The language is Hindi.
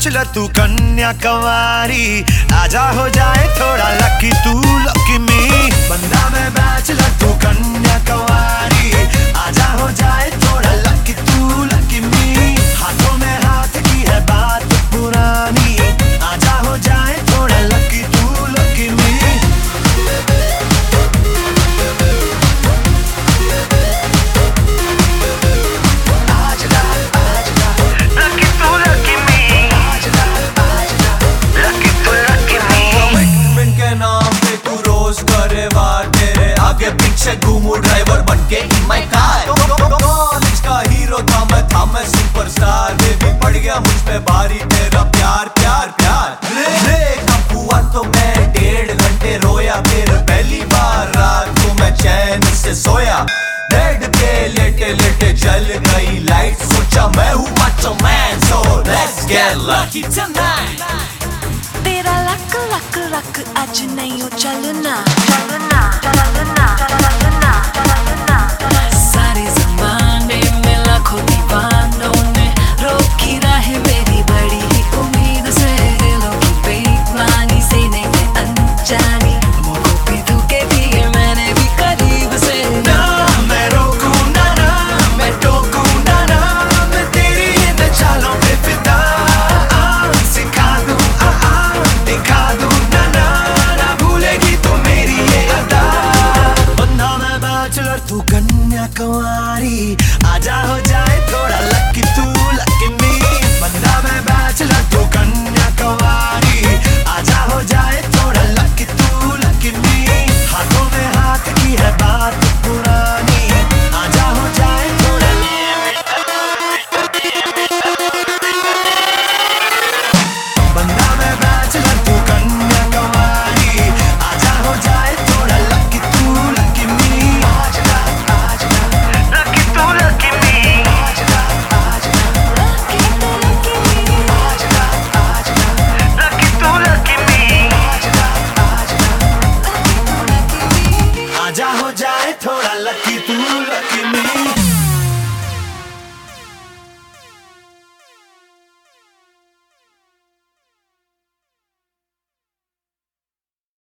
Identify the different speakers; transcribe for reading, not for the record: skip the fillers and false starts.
Speaker 1: बैचलर तू कन्या कुंवारी, आजा हो जाए थोड़ा लकी तू लकी मी। बंदा मैं बैचलर तू कन्या कुंवारी, आजा हो जाए थोड़ा लकी तू लकी मी। हाथों में हाथ की है बात पुरानी, आजा हो जाए थोड़ा लकी तू लकी मी।
Speaker 2: आगे पीछे घूमू ड्राइवर बनके इन माय कार। कॉलेज का हीरो था मैं सुपरस्टार। बेबी पड़ गया मुझ पे भारी तेरा प्यार प्यार प्यार। ब्रेकअप हुआ तो मैं 1.5 घंटे रोया, फिर पहली बार रात को मैं चैन से सोया। बेड पे लेटे लेटे जल गई लाइट, सोचा मैं हूँ macho man, so let's get lucky tonight।
Speaker 3: तेरा लक लक लक आज नहीं हो चलना, सारे ज़माने में लाखों दीवानों ने रोकी राह मेरी बड़ी ही उम्मीद से। दिलों की बेईमानी से नहीं अनजानी, मौकों पे धोखे दिए मैंने भी करीब से।
Speaker 1: ना मैं रोकूं ना मैं टोकूं ना मैं तेरी इन चालों पे फिदा। सिखा दूं दिखा दूं ना भूलेगी तू मेरी ये अदा। बंदा मैं बैचलर तू कन्या कुंवारी, आजा हो जाए थोड़ा लकी तू लकी मी। बंदा मैं बैचलर तू कन्या कुंवारी, आजा हो जाए थोड़ा लकी तू लकी मी। हाथों में हाथ की है बात पुरानी, आजा हो जाए थोड़ा। बंदा मैं बैचलर तू कन्या कुंवारी, आजा हो जाए थोड़ा लकी तू लकी मी। लकी तू लकी मी। लकी तू लकी मी। आजा हो जाए थोड़ा लकी